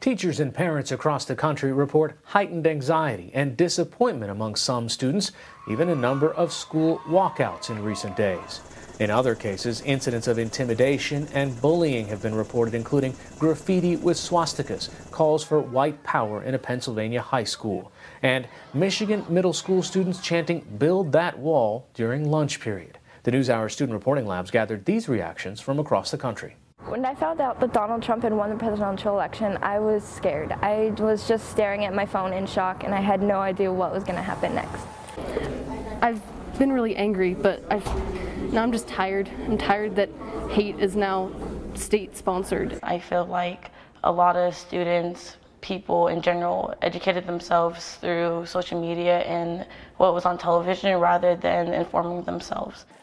Teachers and parents across the country report heightened anxiety and disappointment among some students, even a number of school walkouts in recent days. In other cases, incidents of intimidation and bullying have been reported, including graffiti with swastikas, calls for white power in a Pennsylvania high school, and Michigan middle school students chanting "Build that wall" during lunch period. The NewsHour Student Reporting Labs gathered these reactions from across the country. When I found out that Donald Trump had won the presidential election, I was scared. I was just staring at my phone in shock, and I had no idea what was going to happen next. I've been really angry, but now I'm just tired. I'm tired that hate is now state-sponsored. I feel like a lot of students, people in general, educated themselves through social media and what was on television rather than informing themselves.